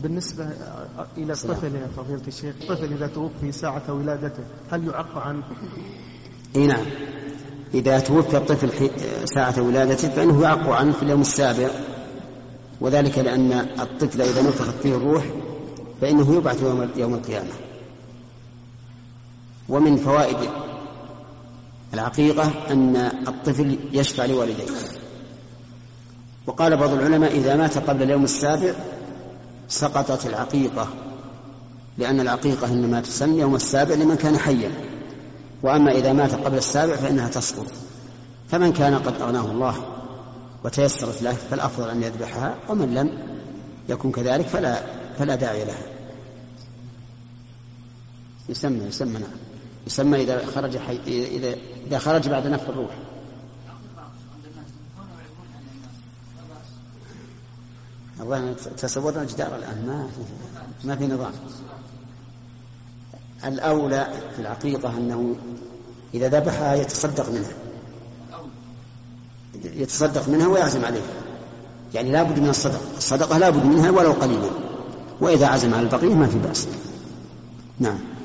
بالنسبة إلى الطفل يا فضيلة الشيخ، الطفل إذا توفي ساعة ولادته هل يعق عنه؟ إيه نعم، إذا توفي الطفل ساعة ولادته فإنه يعق عنه في اليوم السابع، وذلك لأن الطفل إذا نفخت فيه الروح فإنه يبعث يوم القيامة. ومن فوائد العقيقة أن الطفل يشفع لوالديه. وقال بعض العلماء إذا مات قبل اليوم السابع سقطت العقيقة، لأن العقيقة إنما تسن يوم السابع لمن كان حيا، وأما إذا مات قبل السابع فإنها تسقط. فمن كان قد أغناه الله وتيسرت له فالأفضل أن يذبحها، ومن لم يكن كذلك فلا داعي لها. يسمى إذا خرج بعد نفخ الروح. الله تصورنا الجدار الآن ما في نظام. الأولى في العقيقة أنه إذا ذبحها يتصدق منها ويعزم عليها، يعني لا بد من الصدقة لا بد منها ولو قليلا، وإذا عزم على البقية ما في بأس. نعم.